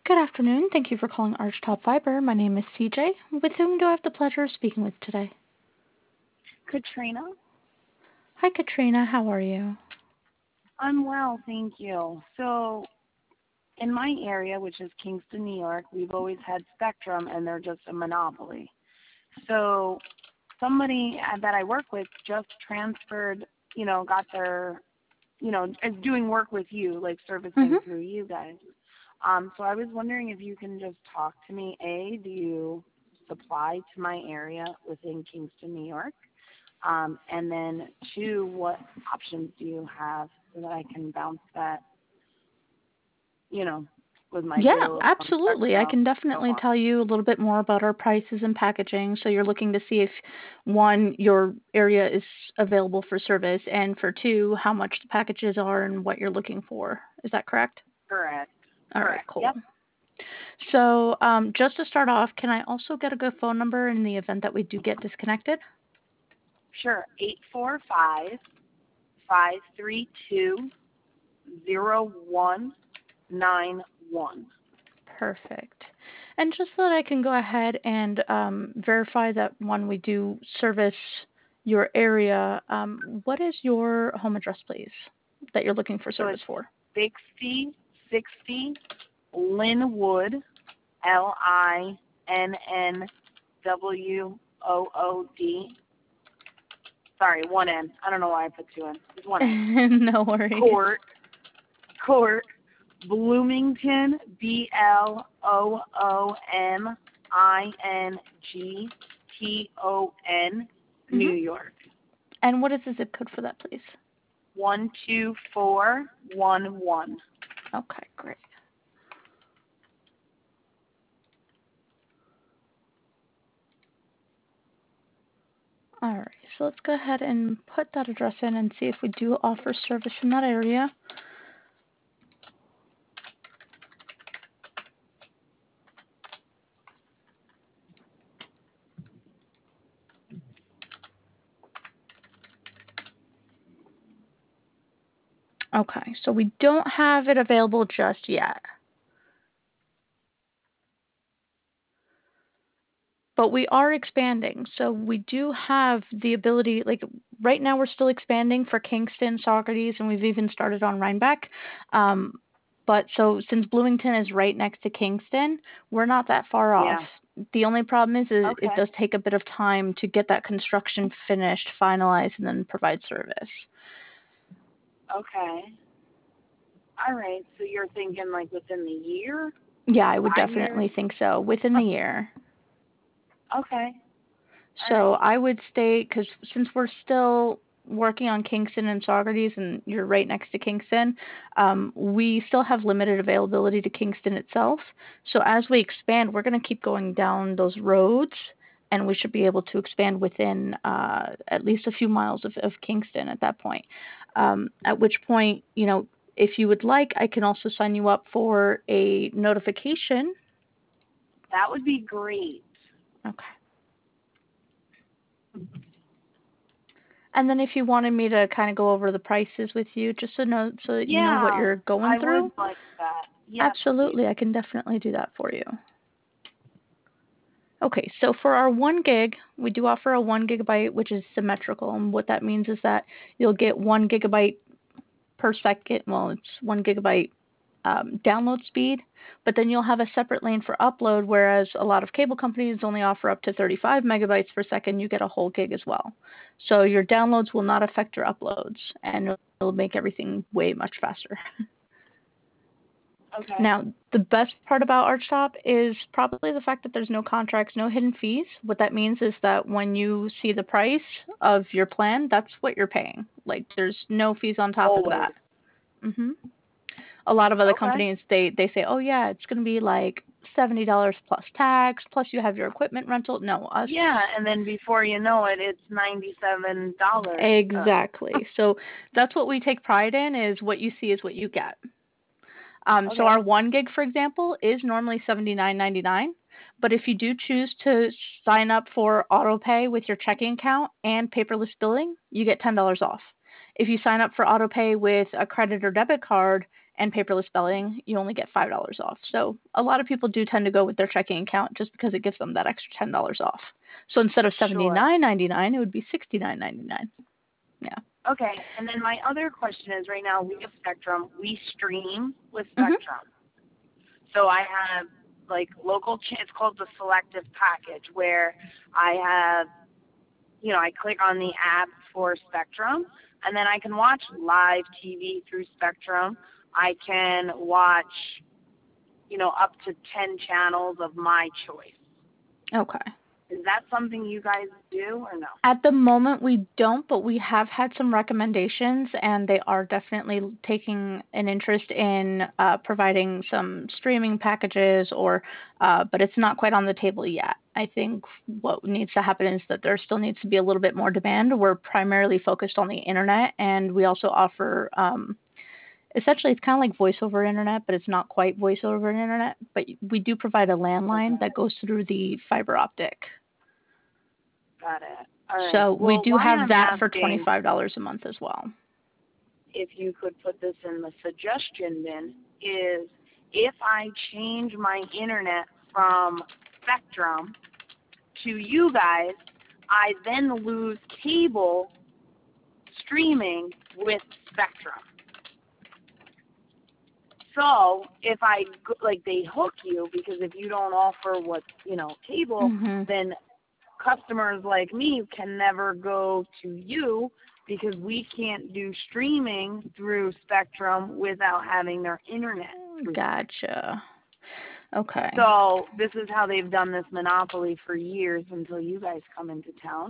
Good afternoon. Thank you for calling Archtop Fiber. My name is CJ. With whom do I have the pleasure of speaking with today? Katrina? Hi, Katrina. How are you? I'm well, thank you. So, in my area, which is Kingston, New York, we've always had Spectrum, and they're just a monopoly. So, somebody that I work with just transferred, got their, is doing work with you, like servicing Mm-hmm. through you guys. So I was wondering if you can just talk to me. A, do you supply to my area within Kingston, New York? And then two, what options do you have so that I can bounce that, with my Yeah, bill from absolutely. I Spectrum can and so definitely on? tell you a little bit more about our prices and packaging. So you're looking to see if, one, your area is available for service, and for two, how much the packages are and what you're looking for. Is that correct? Correct. All right, Correct. cool. Yep. So just to start off, can I also get a good phone number in the event that we do get disconnected? Sure. 845-532-0191. Perfect. And just so that I can go ahead and verify that one, we do service your area, what is your home address, please, that you're looking for So service it's for? 6060 Linwood, Linnwood. Sorry, one N. I don't know why I put two N. It's one N. No worries. Court, Bloomington, Bloomington, New Hmm. York. And what is the zip code for that, please? 12411. Okay, great. All right, so let's go ahead and put that address in and see if we do offer service in that area. Okay, so we don't have it available just yet. But we are expanding. So we do have the ability, like right now we're still expanding for Kingston, Socrates, and we've even started on Rhinebeck. Um, but so since Bloomington is right next to Kingston, we're not that far off. Yeah. The only problem is it Okay. does take a bit of time to get that construction finished, finalized, and then provide service. Okay. All right. So you're thinking like within the year? Yeah, I would 5 years? definitely think so, within the year. Okay. All So right. I would stay, because since we're still working on Kingston and Socrates, and you're right next to Kingston, we still have limited availability to Kingston itself. So as we expand, we're going to keep going down those roads, and we should be able to expand within at least a few miles of Kingston at that point. At which point, if you would like, I can also sign you up for a notification. That would be great. Okay. And then if you wanted me to kind of go over the prices with you, just so that you know what Yeah, you're going I would through, like that. Yes, please. absolutely, I can definitely do that for you. Okay, so for our 1 gig, we do offer a 1 gigabyte, which is symmetrical. And what that means is that you'll get 1 gigabyte per second. Well, it's 1 gigabyte download speed, but then you'll have a separate lane for upload, whereas a lot of cable companies only offer up to 35 megabytes per second. You get a whole gig as well. So your downloads will not affect your uploads, and it'll make everything way much faster. Okay. Now, the best part about Archtop is probably the fact that there's no contracts, no hidden fees. What that means is that when you see the price of your plan, that's what you're paying. Like, there's no fees on top of Always. that. hmm A lot of other Okay. companies, they say, oh yeah, it's going to be like $70 plus tax, plus you have your equipment rental. No, us. Yeah, and then before you know it, it's $97. Exactly. So that's what we take pride in, is what you see is what you get. So Okay. our 1 gig, for example, is normally $79.99. But if you do choose to sign up for auto pay with your checking account and paperless billing, you get $10 off. If you sign up for auto pay with a credit or debit card and paperless billing, you only get $5 off. So a lot of people do tend to go with their checking account just because it gives them that extra $10 off. So instead of Sure. $79.99, it would be $69.99. Yeah. Okay, and then my other question is, right now we have Spectrum. We stream with Mhm. Spectrum. So I have like local, it's called the selective package, where I have, I click on the app for Spectrum, and then I can watch live TV through Spectrum. I can watch, up to 10 channels of my choice. Okay. Is that something you guys do or no? At the moment, we don't, but we have had some recommendations, and they are definitely taking an interest in providing some streaming packages, but it's not quite on the table yet. I think what needs to happen is that there still needs to be a little bit more demand. We're primarily focused on the internet, and we also offer, essentially, it's kind of like voice over internet, but it's not quite voice over internet. But we do provide a landline that goes through the fiber optic. Got it. All right. So we Well, do why have I'm that for asking $25 a month as well. if you could put this in the suggestion bin is if I change my internet from Spectrum to you guys, I then lose cable streaming with Spectrum. So if they hook you, because if you don't offer cable, then customers like me can never go to you because we can't do streaming through Spectrum without having their internet. Gotcha. Okay. So this is how they've done this monopoly for years until you guys come into town.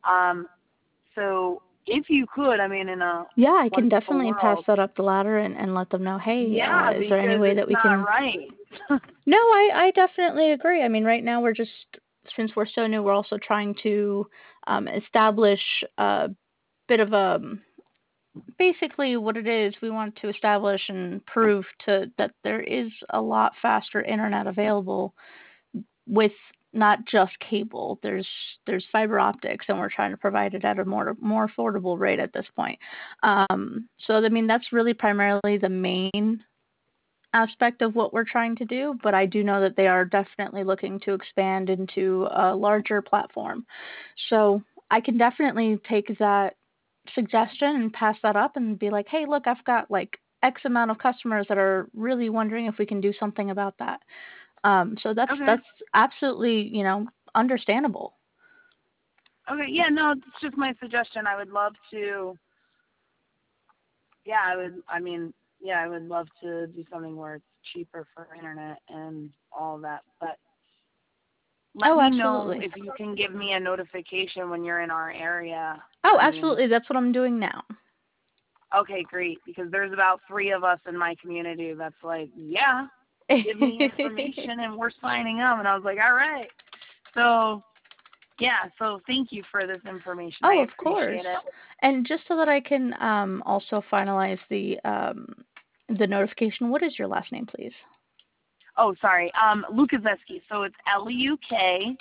So if you could, yeah, I can definitely world, pass that up the ladder and let them know, hey, is there any way that we can? Right. No, I definitely agree. Right now we're just, since we're so new, we're also trying to establish a bit of basically what it is. We want to establish and prove that there is a lot faster internet available with not just cable. There's fiber optics, and we're trying to provide it at a more affordable rate at this point. So that's really primarily the main aspect of what we're trying to do, but I do know that they are definitely looking to expand into a larger platform. So I can definitely take that suggestion and pass that up and be like, hey, look, I've got like X amount of customers that are really wondering if we can do something about that. So that's absolutely, understandable. Okay, yeah, no, it's just my suggestion. I would love to. Yeah, I would love to do something where it's cheaper for internet and all that. But let me know if you can give me a notification when you're in our area. Oh, absolutely. That's what I'm doing now. Okay, great. Because there's about 3 of us in my community that's like, yeah, give me information and we're signing up. And I was like, all right. So, yeah, so thank you for this information. Oh, I of course. it. And just so that I can also finalize the notification, what is your last name, please? Oh, sorry. Lukazeski. So it's LUKASZEWSKI.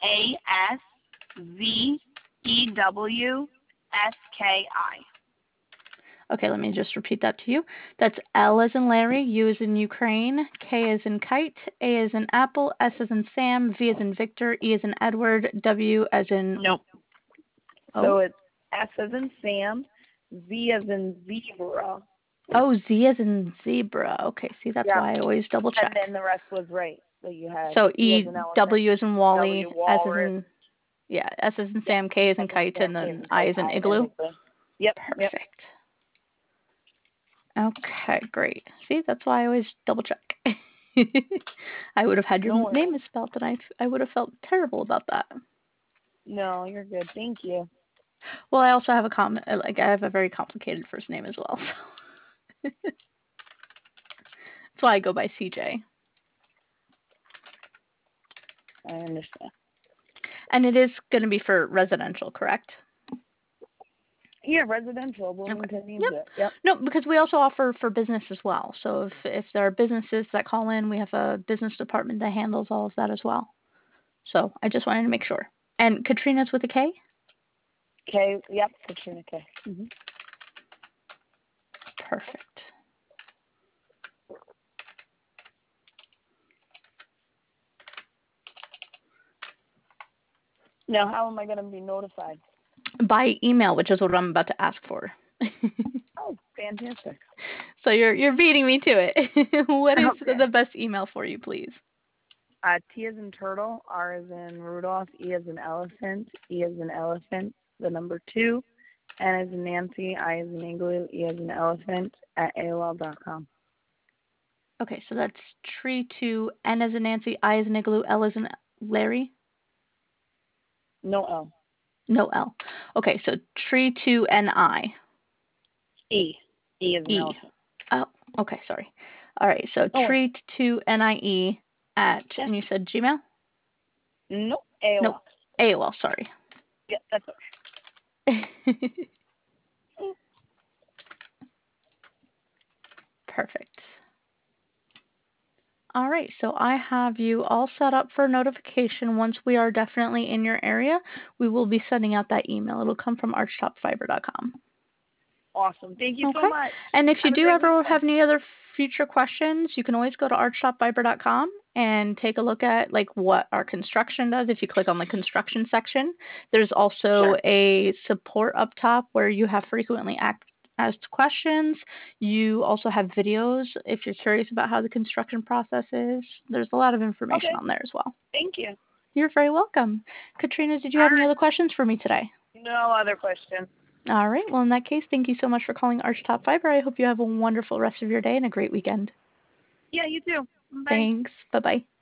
Okay, let me just repeat that to you. That's L as in Larry, U as in Ukraine, K as in kite, A as in apple, S as in Sam, V as in Victor, E as in Edward, W as in... Nope. Oh. So it's S as in Sam, Z as in zebra. Oh, Z as in zebra. Okay, see, that's why I always double check. And then the rest was right. So you had So E, W as in Wally, S as in... Yeah, S as in Sam, K as in kite, and then I as in igloo. Yep. Perfect. Yep. Okay, great. See, that's why I always double check. I would have had your name misspelled, and I would have felt terrible about that. No, you're good. Thank you. Well, I also have I have a very complicated first name as well. So. That's why I go by CJ. I understand. And it is going to be for residential, correct? Yeah, residential. Wilmington needs it. Yep. No, because we also offer for business as well. So if there are businesses that call in, we have a business department that handles all of that as well. So I just wanted to make sure. And Katrina's with a K? K, yep, Katrina K. Perfect. Now, how am I going to be notified? By email, which is what I'm about to ask for. Oh, fantastic. So you're beating me to it. What is Okay. the best email for you, please? T as in turtle, R as in Rudolph, E as in elephant, E as in elephant, the number 2, N as in Nancy, I as in igloo, E as in elephant, at AOL.com. Okay, so that's tree2, N as in Nancy, I as in igloo, L as in Larry? No L. No L. Okay, so tree2NI. E. E as in E. elephant. Oh, okay, sorry. All right, so Oh, tree2NIE at, yes. and you said Gmail? Nope. AOL. Nope, AOL, sorry. Yeah, that's okay. Perfect. All right, so I have you all set up for notification. Once we are definitely in your area, we will be sending out that email. It'll come from archtopfiber.com. Awesome. Thank you so Okay. much. And if you Have a do great ever weekend. have any other future questions, you can always go to archtopfiber.com and take a look at like what our construction does. If you click on the construction section, there's also Sure. a support up top where you have frequently asked questions. You also have videos if you're curious about how the construction process is. There's a lot of information Okay. on there as well. Thank you. You're very welcome. Katrina, did you All have any right. other questions for me today? No other questions. All right. Well, in that case, thank you so much for calling Archtop Fiber. I hope you have a wonderful rest of your day and a great weekend. Yeah, you too. Bye. Thanks. Bye-bye.